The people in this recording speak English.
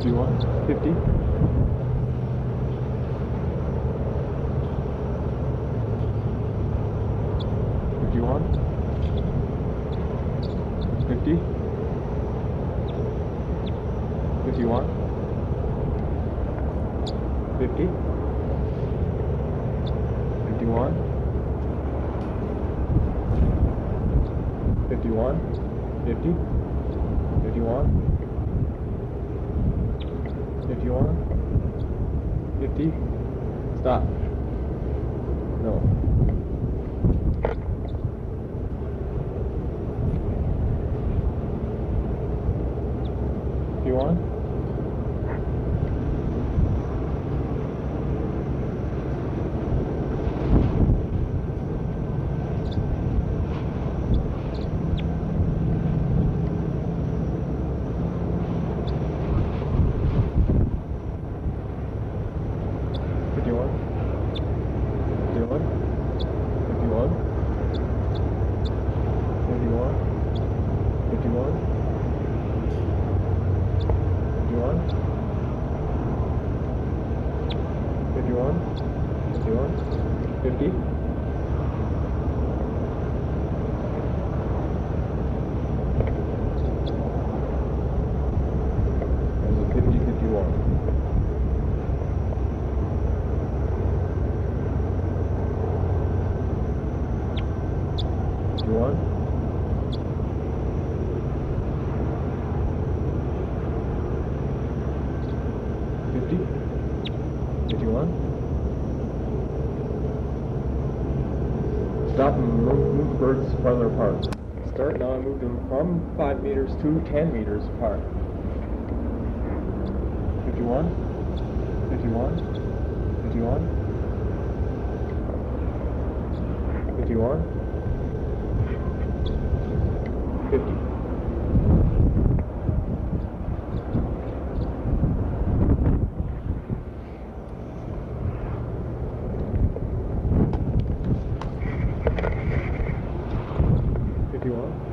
51, 50. 51, 50, 51, 50, 51, 51, 50, 51, 51, 50, stop. No. 51, 51, 51, 51, 51, 51, 51, 51, 51, 50. There's a 50, 51. 51, 50, 51. Stop and move the birds farther apart. Start now and move them from 5 meters to 10 meters apart. 51, 51, 51, 51, 50. 51.